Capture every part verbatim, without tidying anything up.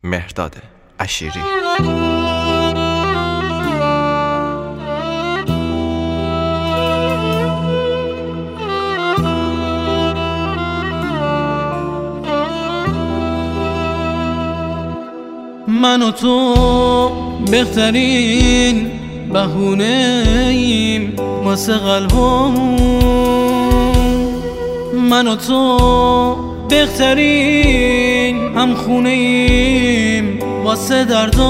مهرداد عشیری. من و تو بهترین بهونه ایم واسه قلبمون، من و تو بهترین همخونه ایم واسه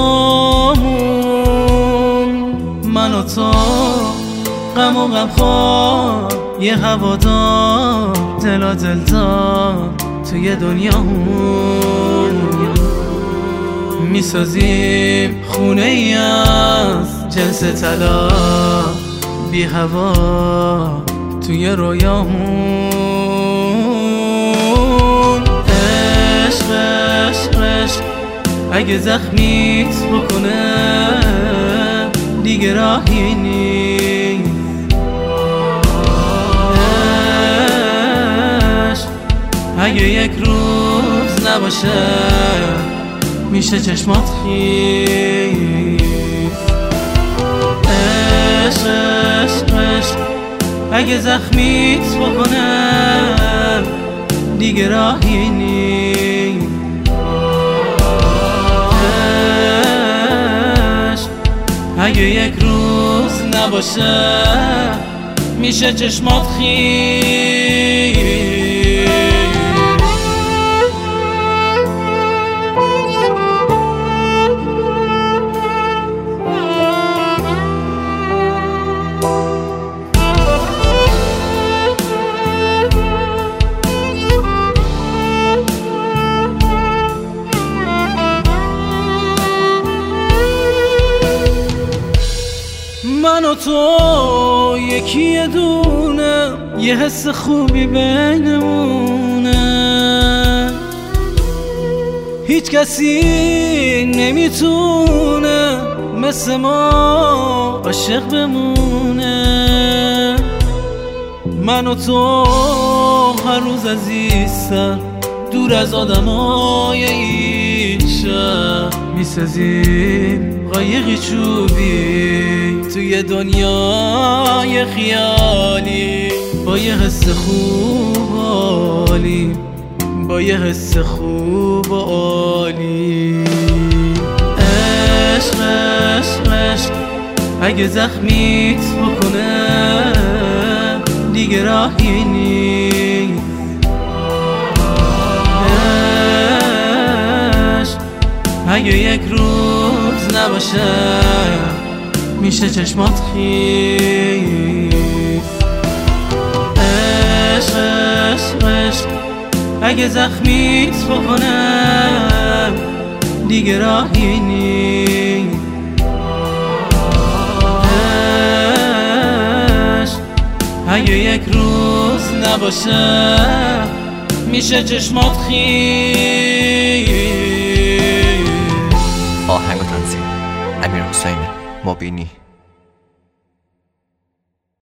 دردامون، من و تو غم و غمخوار یه هوادار دلا دلدار توی دنیامون، میسازیم خونه ای از جنس طلا بی هوا توی رویامون. عشق عشق عشق اگه زخمیت بکنه دیگه راهی نیست، عشق اگه یک روز نباشه میشه چشمات خیس. عشق عشق عشق اگه زخمیت بکنه دیگه راهی نیست، عشق اگه یک روز نباشه میشه چشمات خیس. من و تو یکی دونه یه حس خوبی بینمونه، هیچ کسی نمیتونه مثل ما عاشق بمونه. من و تو هر روز عزیزتر دور از آدمای این شهر میسازیم قایقی چوبی توی دنیای خیالی، با یه حس خوب و عالی، با یه حس خوب و عالی. عشق عشق عشق اگه زخمیت بکنه دیگه راهی نیست، عشق اگه یک روز نباشه میشه چشمات خیس. عشق عشق عشق اگه زخمیت بکنه دیگه راهی نیست، عشق اگه یک روز نباشه میشه چشمات خیس. آهنگ و تنظیم امیرحسین مبینی.